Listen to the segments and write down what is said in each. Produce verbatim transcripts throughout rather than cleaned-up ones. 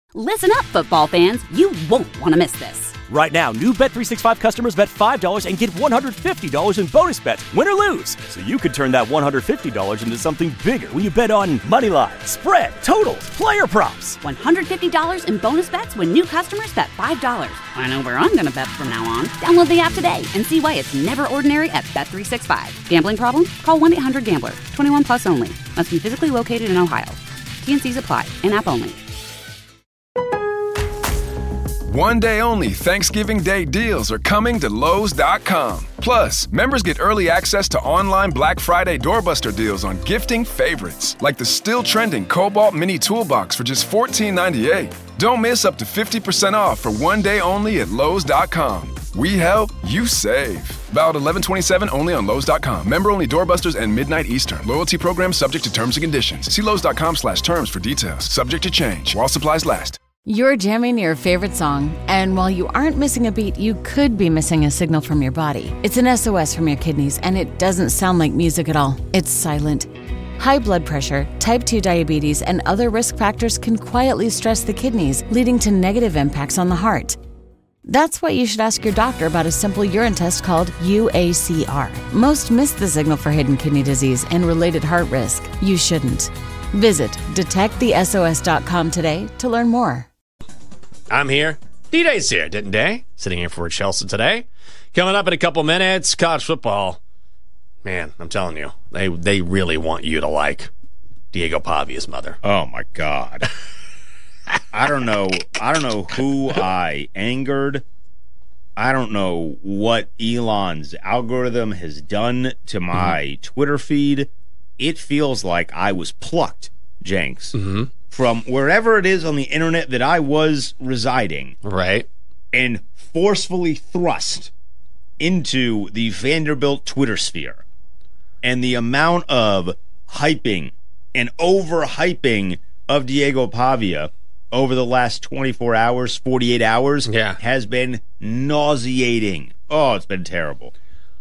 Listen up, football fans. You won't want to miss this. Right now, new Bet three sixty-five customers bet five dollars and get one hundred fifty dollars in bonus bets, win or lose. So you could turn that one hundred fifty dollars into something bigger when you bet on money line, spread, totals, player props. one hundred fifty dollars in bonus bets when new customers bet five dollars. I know where I'm going to bet from now on. Download the app today and see why it's never ordinary at Bet three sixty-five. Gambling problem? Call one eight hundred gambler. twenty-one plus only. Must be physically located in Ohio. T N Cs apply. In-app only. One day only Thanksgiving Day deals are coming to Lowe's dot com. Plus, members get early access to online Black Friday doorbuster deals on gifting favorites, like the still trending Cobalt Mini Toolbox for just fourteen ninety-eight. Don't miss up to fifty percent off for one day only at Lowe's dot com. We help, you save. Valid eleven twenty-seven only on Lowe's dot com. Member only doorbusters and midnight Eastern. Loyalty program subject to terms and conditions. See Lowe's dot com slash terms for details. Subject to change while supplies last. You're jamming your favorite song, and while you aren't missing a beat, you could be missing a signal from your body. It's an S O S from your kidneys, and it doesn't sound like music at all. It's silent. High blood pressure, type two diabetes, and other risk factors can quietly stress the kidneys, leading to negative impacts on the heart. That's why you should ask your doctor about a simple urine test called U A C R. Most miss the signal for hidden kidney disease and related heart risk. You shouldn't. Visit detect the S O S dot com today to learn more. I'm here. D-Day's here, didn't they? Sitting here for Chelsea today. Coming up in a couple minutes, college football. Man, I'm telling you, they they really want you to like Diego Pavia's mother. Oh my God. I don't know. I don't know who I angered. I don't know what Elon's algorithm has done to my mm-hmm. Twitter feed. It feels like I was plucked, Jenks. Mm-hmm. From wherever it is on the internet that I was residing. Right. And forcefully thrust into the Vanderbilt Twitter sphere. And the amount of hyping and overhyping of Diego Pavia over the last twenty-four hours, forty-eight hours, yeah. has been nauseating. Oh, it's been terrible.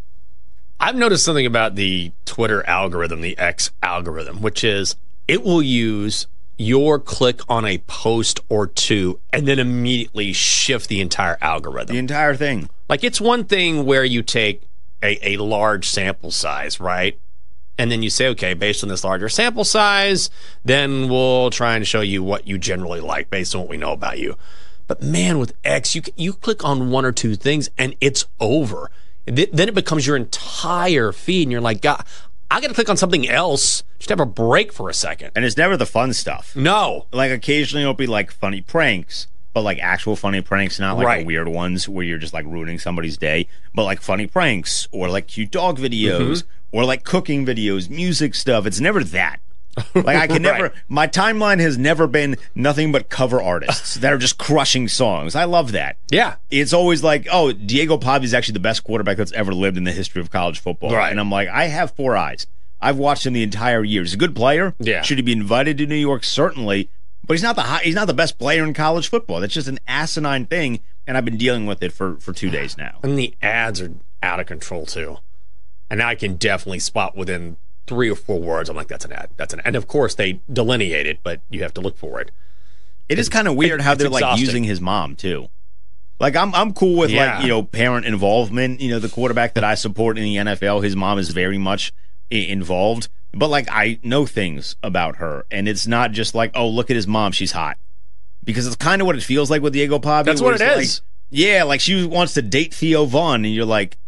I've noticed something about the Twitter algorithm, the X algorithm, which is it will use your click on a post or two and then immediately shift the entire algorithm. The entire thing. Like, it's one thing where you take a, a large sample size, right? And then you say, okay, based on this larger sample size, then we'll try and show you what you generally like based on what we know about you. But man, with X, you you click on one or two things and it's over. And th- then it becomes your entire feed, and you're like, God, I got to click on something else. Just have a break for a second. And it's never the fun stuff. No. Like, occasionally it'll be like funny pranks, but like actual funny pranks, not like right. the weird ones where you're just like ruining somebody's day, but like funny pranks or like cute dog videos mm-hmm. or like cooking videos, music stuff. It's never that. Like, I can right. never, my timeline has never been nothing but cover artists that are just crushing songs. I love that. Yeah. It's always like, oh, Diego Pavia is actually the best quarterback that's ever lived in the history of college football. Right. And I'm like, I have four eyes. I've watched him the entire year. He's a good player. Yeah. Should he be invited to New York? Certainly. But he's not the high, he's not the best player in college football. That's just an asinine thing, and I've been dealing with it for, for two days now. And the ads are out of control, too. And I can definitely spot within three or four words, I'm like, that's an ad. That's an ad. And, of course, they delineate it, but you have to look for it. It it's, is kind of weird it, how they're, exhausting. like, using his mom, too. Like, I'm I'm cool with, yeah. like, you know, parent involvement. You know, the quarterback that I support in the N F L, his mom is very much I- involved. But, like, I know things about her, and it's not just like, oh, look at his mom, she's hot. Because it's kind of what it feels like with Diego Pavia. That's what it like, is. Yeah, like she wants to date Theo Vaughn, and you're like,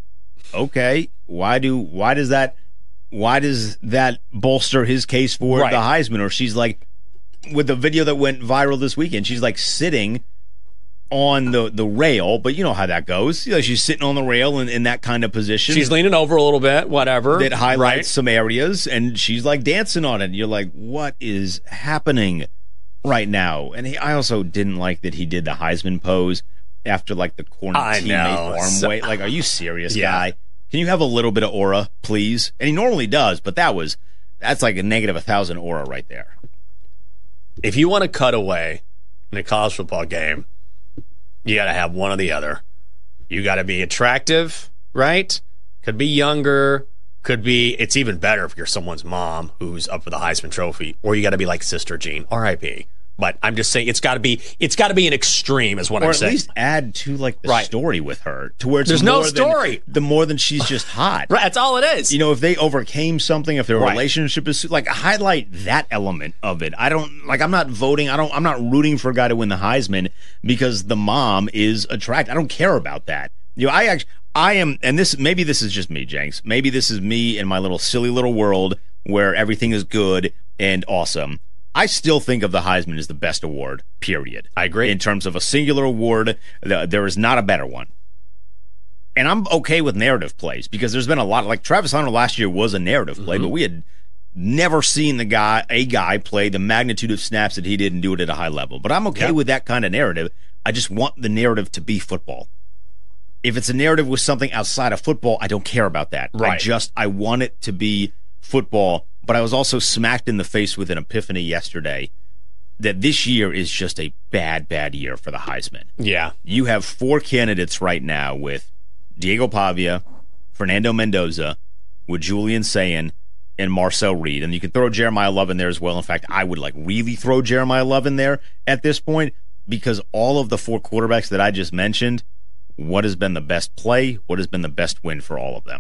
okay, why do why does that why does that bolster his case for right. the Heisman? Or she's like, with the video that went viral this weekend, she's like sitting on the, the rail, but you know how that goes. You know, she's sitting on the rail in, in that kind of position. She's leaning over a little bit, whatever. That highlights right. some areas, and she's like dancing on it. And you're like, what is happening right now? And he, I also didn't like that he did the Heisman pose after like the corner I teammate know. arm So, weight. Like, are you serious, yeah. guy? Can you have a little bit of aura, please? And he normally does, but that was that's like a negative a thousand aura right there. If you want to cut away in a college football game, you got to have one or the other. You got to be attractive, right? Could be younger. Could be, it's even better if you're someone's mom who's up for the Heisman Trophy. Or you got to be like Sister Jean, R I P But I'm just saying it's got to be it's got to be an extreme, is what or I'm at saying. least add to like the Right. story with her, to where it's There's more no story. Than, the more than she's just hot. Right, that's all it is. You know, if they overcame something, if their Right. relationship is like highlight that element of it. I don't like. I'm not voting. I don't. I'm not rooting for a guy to win the Heisman because the mom is attractive. I don't care about that. You know, I actually, I am, and this maybe this is just me, Jenks. Maybe this is me in my little silly little world where everything is good and awesome. I still think of the Heisman as the best award, period. I agree. In terms of a singular award, there is not a better one. And I'm okay with narrative plays because there's been a lot of, like Travis Hunter last year was a narrative play, mm-hmm. but we had never seen the guy, a guy play the magnitude of snaps that he did and do it at a high level. But I'm okay yeah. with that kind of narrative. I just want the narrative to be football. If it's a narrative with something outside of football, I don't care about that. Right. I just, I want it to be football. But I was also smacked in the face with an epiphany yesterday that this year is just a bad, bad year for the Heisman. Yeah. You have four candidates right now with Diego Pavia, Fernando Mendoza, with Julian Sayin, and Marcel Reed. And you can throw Jeremiah Love in there as well. In fact, I would like really throw Jeremiah Love in there at this point because all of the four quarterbacks that I just mentioned, what has been the best play? What has been the best win for all of them?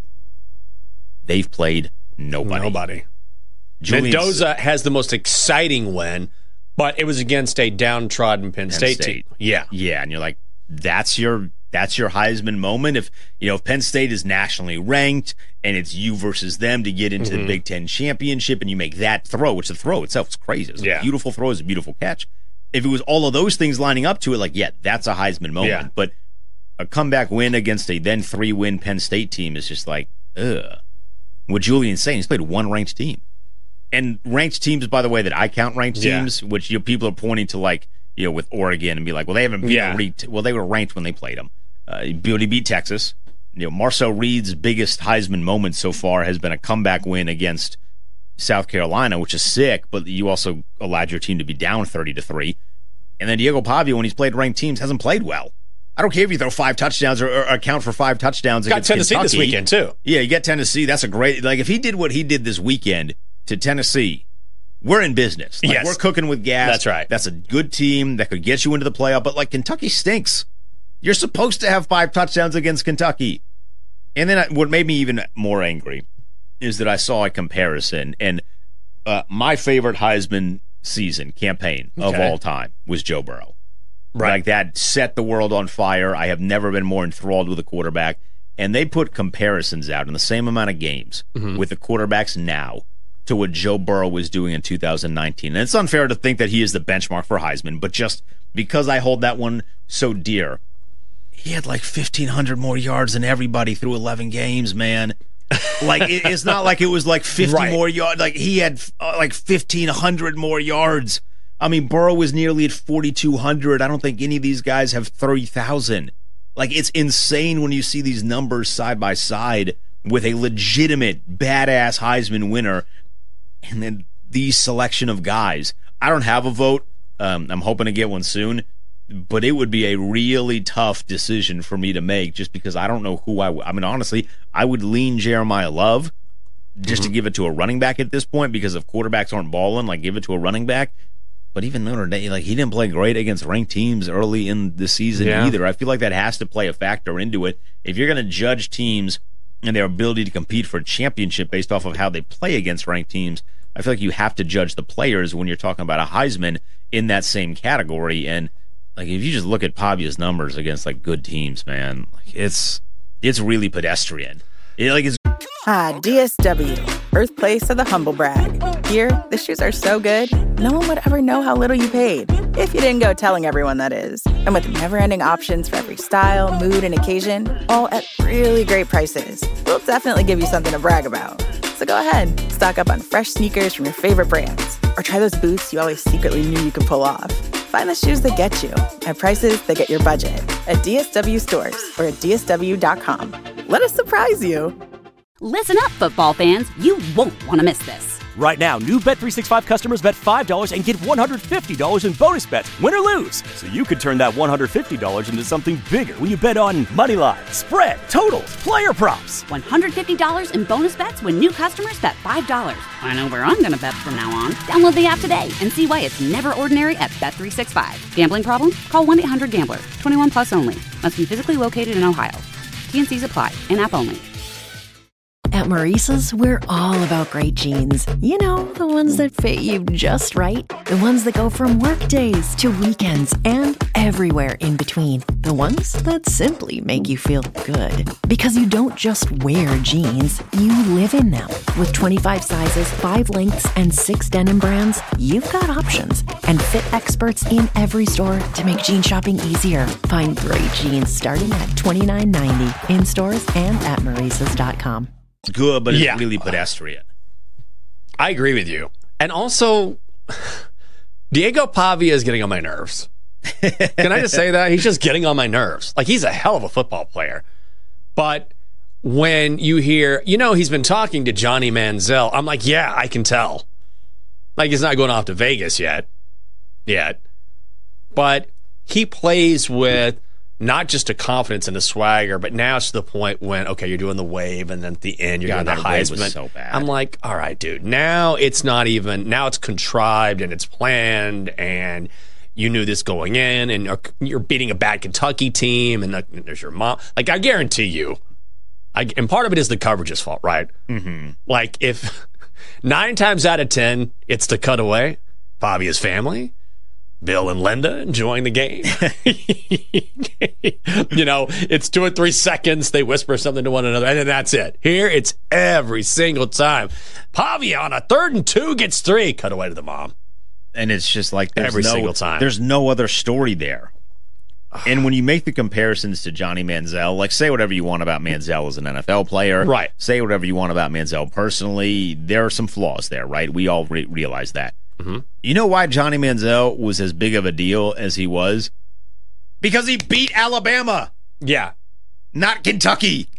They've played nobody. Nobody. Julian Mendoza has the most exciting win, but it was against a downtrodden Penn, Penn State, State team. Yeah. Yeah, and you're like, that's your that's your Heisman moment. If you know if Penn State is nationally ranked and it's you versus them to get into mm-hmm. the Big Ten championship and you make that throw, which the throw itself is crazy. It's yeah. a beautiful throw, it's a beautiful catch. If it was all of those things lining up to it, like, yeah, that's a Heisman moment. Yeah. But a comeback win against a then three-win Penn State team is just like, ugh. What Julian's saying, he's played one ranked team. And ranked teams, by the way, that I count ranked teams, yeah. which you know, people are pointing to, like, you know, with Oregon and be like, well, they haven't beat yeah. Reed. Well, they were ranked when they played them. Uh, he beat Texas. You know, Marcel Reed's biggest Heisman moment so far has been a comeback win against South Carolina, which is sick, but you also allowed your team to be down thirty to three. And then Diego Pavia, when he's played ranked teams, hasn't played well. I don't care if you throw five touchdowns or, or account for five touchdowns got against Tennessee Kentucky. This weekend, too. Yeah, you get Tennessee. That's a great... Like, if he did what he did this weekend to Tennessee, we're in business. Like, yes. We're cooking with gas. That's right. That's a good team that could get you into the playoff. But, like, Kentucky stinks. You're supposed to have five touchdowns against Kentucky. And then I, what made me even more angry is that I saw a comparison. And uh, my favorite Heisman season campaign of okay. all time was Joe Burrow. Right. Like, that set the world on fire. I have never been more enthralled with a quarterback. And they put comparisons out in the same amount of games mm-hmm. with the quarterbacks now to what Joe Burrow was doing in two thousand nineteen. And it's unfair to think that he is the benchmark for Heisman, but just because I hold that one so dear, he had like fifteen hundred more yards than everybody through eleven games, man. Like, it, it's not like it was like fifty right. more yards. Like, he had uh, like fifteen hundred more yards. I mean, Burrow was nearly at forty-two hundred. I don't think any of these guys have thirty thousand. Like, it's insane when you see these numbers side by side with a legitimate, badass Heisman winner and then these selection of guys. I don't have a vote. Um, I'm hoping to get one soon. But it would be a really tough decision for me to make just because I don't know who I would. I mean, honestly, I would lean Jeremiah Love just mm-hmm. to give it to a running back at this point because if quarterbacks aren't balling, like, give it to a running back. But even Notre Dame, like, he didn't play great against ranked teams early in the season yeah. either. I feel like that has to play a factor into it. If you're going to judge teams and their ability to compete for a championship based off of how they play against ranked teams, I feel like you have to judge the players when you're talking about a Heisman in that same category. And like, if you just look at Pavia's numbers against like good teams, man, like it's it's really pedestrian. It, like it's. Ah, D S W, birthplace of the humble brag. Here, the shoes are so good, no one would ever know how little you paid. If you didn't go telling everyone, that is. And with never-ending options for every style, mood, and occasion, all at really great prices, we'll definitely give you something to brag about. So go ahead, stock up on fresh sneakers from your favorite brands, or try those boots you always secretly knew you could pull off. Find the shoes that get you at prices that get your budget at D S W stores or at D S W dot com. Let us surprise you. Listen up, football fans. You won't want to miss this. Right now, new Bet three sixty-five customers bet five dollars and get one hundred fifty dollars in bonus bets, win or lose. So you could turn that one hundred fifty dollars into something bigger when you bet on money line, spread, totals, player props. one hundred fifty dollars in bonus bets when new customers bet five dollars. I know where I'm going to bet from now on. Download the app today and see why it's never ordinary at Bet three sixty-five. Gambling problem? Call one eight hundred gambler. twenty-one plus only. Must be physically located in Ohio. T N Cs apply. In-app only. At Maurice's, we're all about great jeans. You know, the ones that fit you just right. The ones that go from work days to weekends and everywhere in between. The ones that simply make you feel good. Because you don't just wear jeans, you live in them. With twenty-five sizes, five lengths, and six denim brands, you've got options. And fit experts in every store to make jean shopping easier. Find great jeans starting at twenty-nine ninety in stores and at Maurices dot com. Good, but it's Yeah. really pedestrian. I agree with you. And also, Diego Pavia is getting on my nerves. Can I just say that? He's just getting on my nerves. Like, he's a hell of a football player. But when you hear, you know, he's been talking to Johnny Manziel, I'm like, yeah, I can tell. Like, he's not going off to Vegas yet. Yet. But he plays with not just a confidence and a swagger, but now it's to the point when, okay, you're doing the wave, and then at the end, you're God, doing the that wave Heisman. was so bad. I'm like, all right, dude, now it's not even, now it's contrived and it's planned, and you knew this going in, and you're, you're beating a bad Kentucky team, and uh, there's your mom. Like, I guarantee you, I, and part of it is the coverage's fault, right? Mm-hmm. Like, if nine times out of ten, it's the cutaway, Fabia's family, Bill and Linda enjoying the game. You know, it's two or three seconds. They whisper something to one another, and then that's it. Here, it's every single time. Pavia on a third and two gets three. Cut away to the mom. And it's just like there's Every no, single time. There's no other story there. And when you make the comparisons to Johnny Manziel, like, say whatever you want about Manziel as an N F L player. Right. Say whatever you want about Manziel personally. There are some flaws there, right? We all re- realize that. Mm-hmm. You know why Johnny Manziel was as big of a deal as he was? Because he beat Alabama, Yeah. not Kentucky.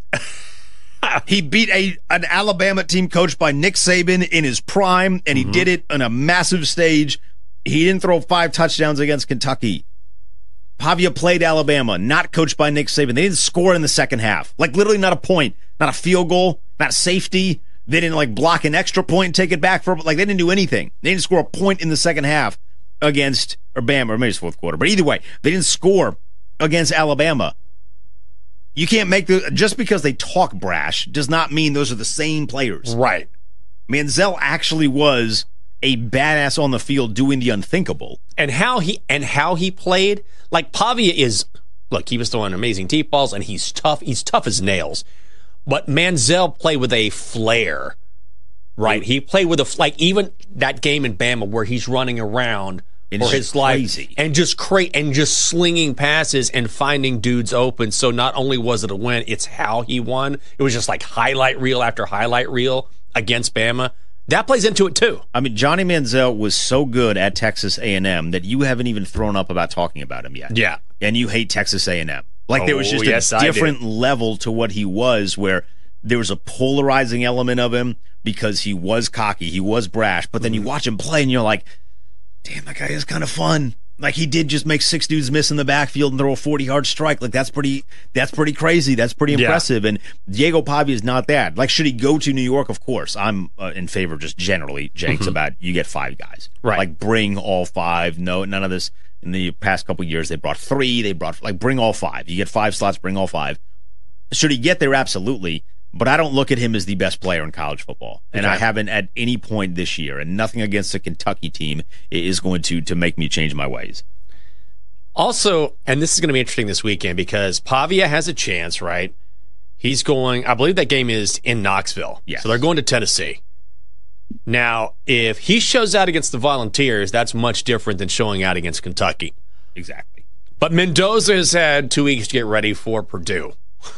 He beat a an Alabama team coached by Nick Saban in his prime, and he mm-hmm. did it on a massive stage. He didn't throw five touchdowns against Kentucky. Pavia played Alabama, not coached by Nick Saban. They didn't score in the second half. Like, literally not a point, not a field goal, not a safety. They didn't, like, block an extra point and take it back for, like, they didn't do anything. They didn't score a point in the second half against, or Bama, or maybe it's fourth quarter. But either way, they didn't score against Alabama. You can't make the, just because they talk brash does not mean those are the same players. Right. Manziel actually was a badass on the field doing the unthinkable. And how he and how he played, like, Pavia is, look, he was throwing amazing deep balls, and he's tough. He's tough as nails. But Manziel played with a flair, right? He played with a, like, even that game in Bama where he's running around It's for his crazy. life and just cra- and just slinging passes and finding dudes open. So not only was it a win, it's how he won. It was just like highlight reel after highlight reel against Bama. That plays into it too. I mean, Johnny Manziel was so good at Texas A and M that you haven't even thrown up about talking about him yet. Yeah. And you hate Texas A and M. Like, there was Oh, just yes, a I different do. level to what he was, where there was a polarizing element of him because he was cocky, he was brash, but then you watch him play and you're like, damn, that guy is kind of fun. Like, he did just make six dudes miss in the backfield and throw a forty-yard strike. Like, that's pretty that's pretty crazy. That's pretty Yeah. impressive. And Diego Pavia is not that. Like, should he go to New York? Of course. I'm uh, in favor of just generally, Jenks, Mm-hmm. about you get five guys. Right. Like, bring all five. No, none of this. In the past couple of years, they brought three. They brought, like, bring all five. You get five slots, bring all five. Should he get there? Absolutely. But I don't look at him as the best player in college football. And Okay. I haven't at any point this year. And nothing against the Kentucky team is going to, to make me change my ways. Also, and this is going to be interesting this weekend because Pavia has a chance, right? He's going, I believe that game is in Knoxville. Yes. So they're going to Tennessee. Now, if he shows out against the Volunteers, that's much different than showing out against Kentucky. Exactly. But Mendoza has had two weeks to get ready for Purdue.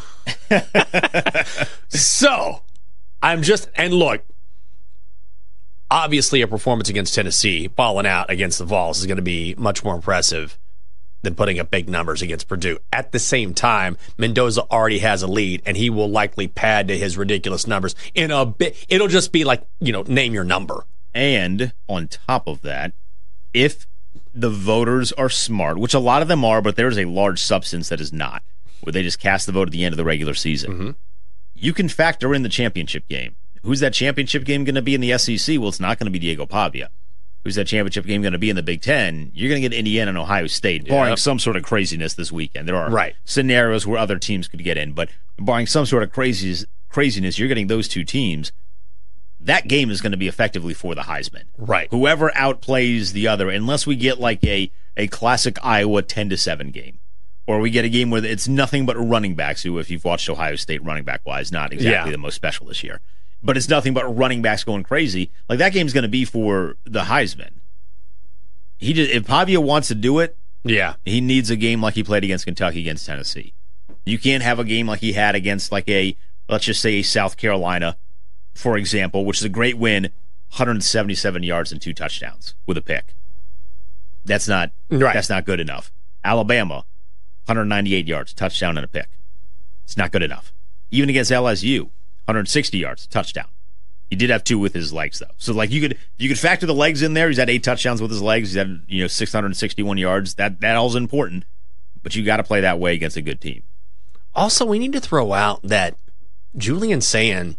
So, I'm just, and look, obviously a performance against Tennessee, balling out against the Vols, is going to be much more impressive than putting up big numbers against Purdue. At the same time, Mendoza already has a lead, and he will likely pad to his ridiculous numbers in a bit. It'll just be like, you know, name your number. And on top of that, if the voters are smart, which a lot of them are, but there's a large substance that is not, where they just cast the vote at the end of the regular season, mm-hmm. you can factor in the championship game. Who's that championship game going to be in the S E C? Well, it's not going to be Diego Pavia. Who's that championship game going to be in the Big Ten? You're going to get Indiana and Ohio State, barring yep. some sort of craziness this weekend. There are right. scenarios where other teams could get in, but barring some sort of crazies, craziness, you're getting those two teams. That game is going to be effectively for the Heisman. Right. Whoever outplays the other, unless we get like a, a classic Iowa ten to seven game. Or we get a game where it's nothing but running backs, who, if you've watched Ohio State running back-wise, not exactly yeah. the most special this year. But it's nothing but running backs going crazy. Like, that game's going to be for the Heisman. He just, if Pavia wants to do it, yeah, he needs a game like he played against Kentucky against Tennessee. You can't have a game like he had against, like, a, let's just say, a South Carolina, for example, which is a great win, one hundred seventy-seven yards and two touchdowns with a pick. That's not right. That's not good enough. Alabama, one hundred ninety-eight yards, touchdown and a pick. It's not good enough. Even against L S U, one hundred sixty yards, touchdown. He did have two with his legs, though. So, like, you could you could factor the legs in there. He's had eight touchdowns with his legs. He's had, you know, six hundred sixty-one yards. That that all's important. But you got to play that way against a good team. Also, we need to throw out that Julian Sayin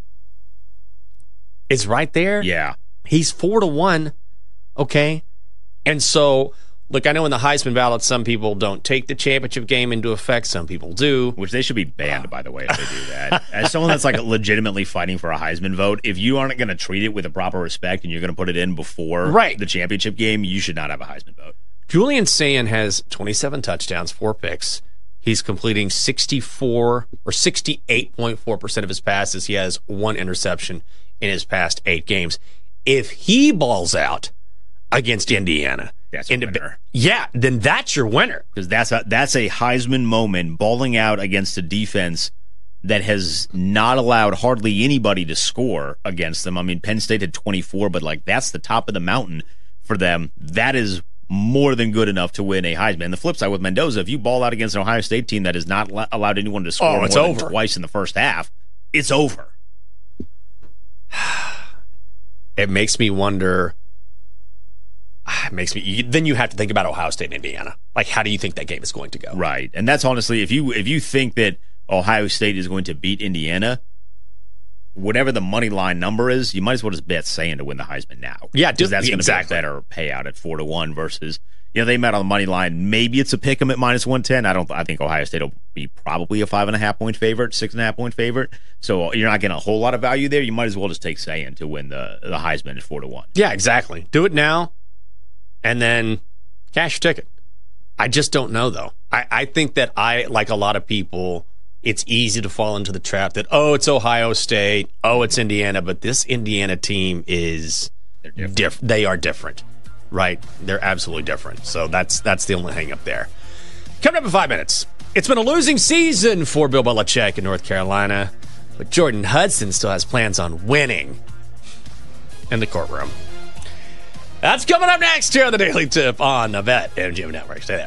is right there. Yeah. He's four to one. Okay. And so, look, I know in the Heisman ballot, some people don't take the championship game into effect. Some people do. Which they should be banned, uh, by the way, if they do that. As someone that's like legitimately fighting for a Heisman vote, if you aren't going to treat it with a proper respect and you're going to put it in before right. the championship game, you should not have a Heisman vote. Julian Sayin has twenty-seven touchdowns, four picks. He's completing sixty-four or sixty-eight point four percent of his passes. He has one interception in his past eight games. If he balls out against Indiana, that's a winner. Yeah, then that's your winner. Because that's a, that's a Heisman moment, balling out against a defense that has not allowed hardly anybody to score against them. I mean, Penn State had twenty-four, but like that's the top of the mountain for them. That is more than good enough to win a Heisman. And the flip side with Mendoza, if you ball out against an Ohio State team that has not la- allowed anyone to score oh, it's more over. than twice in the first half, it's over. It makes me wonder. It makes me. Then you have to think about Ohio State and Indiana. Like, how do you think that game is going to go? Right, and that's honestly, if you if you think that Ohio State is going to beat Indiana, whatever the money line number is, you might as well just bet Sayin to win the Heisman now. Yeah, because that's going to exactly. be a better payout at four to one versus, you know, they met on the money line. Maybe it's a pick 'em at minus one ten. I don't. I think Ohio State will be probably a five and a half point favorite, six and a half point favorite. So you're not getting a whole lot of value there. You might as well just take Sayin to win the the Heisman at four to one. Yeah, exactly. Do it now, and then cash your ticket. I just don't know though. I, I think that I like a lot of people. It's easy to fall into the trap that, oh, it's Ohio State, oh, it's Indiana, but this Indiana team is different. Diff- they are different, right? They're absolutely different. So that's that's the only hang up there. Coming up in five minutes, it's been a losing season for Bill Belichick in North Carolina, but Jordan Hudson still has plans on winning in the courtroom. That's coming up next here on the Daily Tip on the Bet M G M Network. Stay there.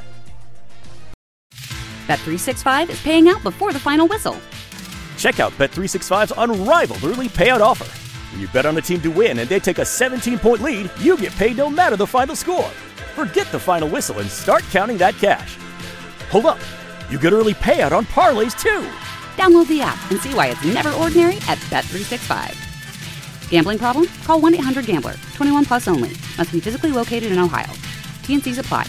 Bet three sixty-five is paying out before the final whistle. Check out Bet three sixty-five's unrivaled early payout offer. When you bet on a team to win and they take a seventeen-point lead, you get paid no matter the final score. Forget the final whistle and start counting that cash. Hold up. You get early payout on parlays, too. Download the app and see why it's never ordinary at Bet three sixty-five. Gambling problem? Call one eight hundred gambler. twenty-one plus only. Must be physically located in Ohio. T and C's apply.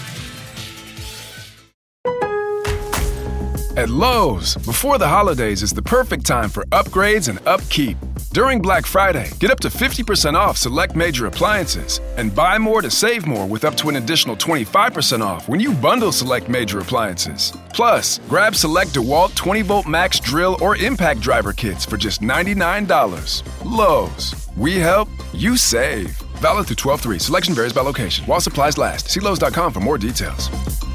At Lowe's, before the holidays is the perfect time for upgrades and upkeep. During Black Friday, get up to fifty percent off select major appliances and buy more to save more with up to an additional twenty-five percent off when you bundle select major appliances. Plus, grab select DeWalt twenty volt max drill or impact driver kits for just ninety-nine dollars. Lowe's, we help, you save. Valid through twelve three. Selection varies by location. While supplies last. See Lowe's dot com for more details.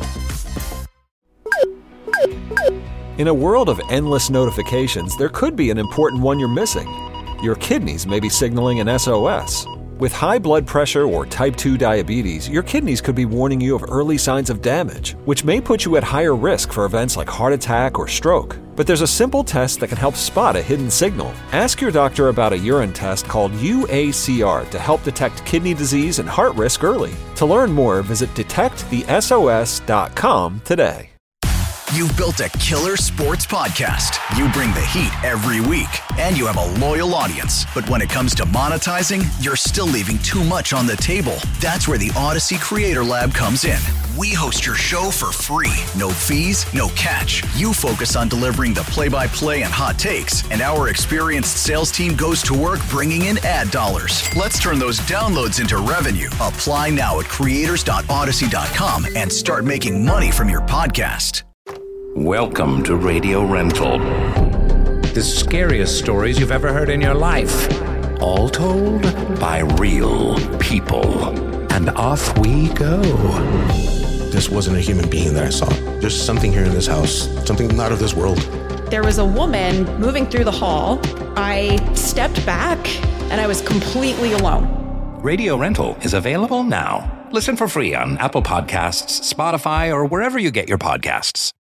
In a world of endless notifications, there could be an important one you're missing. Your kidneys may be signaling an S O S. With high blood pressure or type two diabetes, your kidneys could be warning you of early signs of damage, which may put you at higher risk for events like heart attack or stroke. But there's a simple test that can help spot a hidden signal. Ask your doctor about a urine test called U A C R to help detect kidney disease and heart risk early. To learn more, visit detect the S O S dot com today. You've built a killer sports podcast. You bring the heat every week, and you have a loyal audience. But when it comes to monetizing, you're still leaving too much on the table. That's where the Odyssey Creator Lab comes in. We host your show for free. No fees, no catch. You focus on delivering the play-by-play and hot takes, and our experienced sales team goes to work bringing in ad dollars. Let's turn those downloads into revenue. Apply now at creators dot odyssey dot com and start making money from your podcast. Welcome to Radio Rental. The scariest stories you've ever heard in your life. All told by real people. And off we go. This wasn't a human being that I saw. There's something here in this house, something not of this world. There was a woman moving through the hall. I stepped back and I was completely alone. Radio Rental is available now. Listen for free on Apple Podcasts, Spotify, or wherever you get your podcasts.